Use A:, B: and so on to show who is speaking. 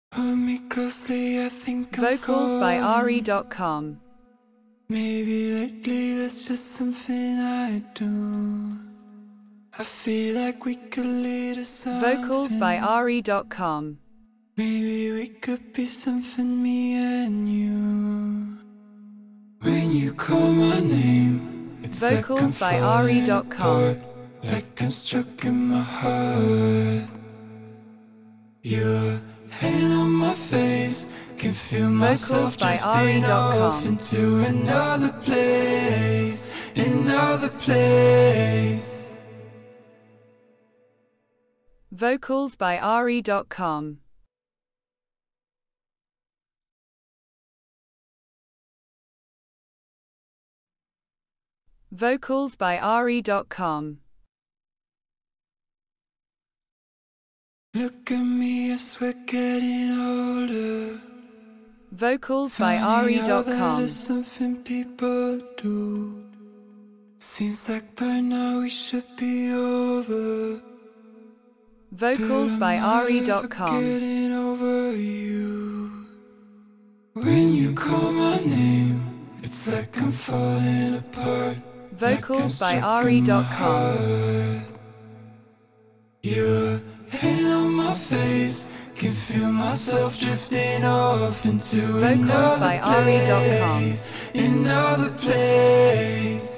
A: Hold me closely, I think I'm
B: Vocals by
A: falling.
B: Ari.com.
A: Maybe lately that's just something I do. I feel like we could lead to something.
B: Vocals by Ari.com.
A: Maybe we could be something, me and you. When you call my name, it's
B: Vocals
A: like I'm
B: by
A: falling
B: Ari.com.
A: apart, like I'm stuck in my heart. Your hand on my face, can feel myself
B: Vocals by
A: drifting off
B: Ari.com.
A: into another place, another place.
B: Vocals by Ari.com. Vocals by Ari.com.
A: Look at me as we're getting older.
B: Vocals by
A: Funny how that
B: Ari.com.
A: is something people do. Seems like by now we should be over.
B: Vocals
A: But
B: by
A: I'm never
B: Ari.com.
A: getting over you. When you call my name, it's like I'm falling apart.
B: Vocals
A: like
B: by
A: I'm stuck in my
B: Ari.com.
A: heart. Your hand on my face, can feel myself drifting off into
B: Vocals by
A: another
B: Ari.com.
A: place, another place.